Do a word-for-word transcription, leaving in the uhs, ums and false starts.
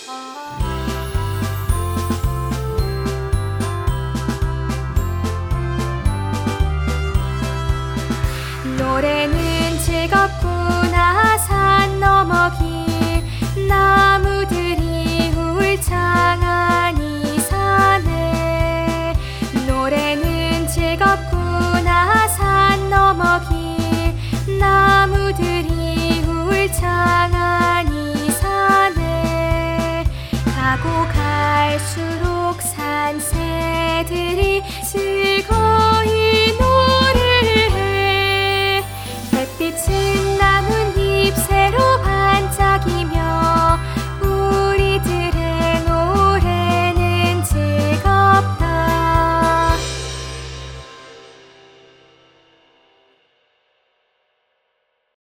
노래는 즐겁구나. 산 너머 길 나무들이 울창한 이 산에. 노래는 즐겁구나. 산 너머 길 나무들이 울창한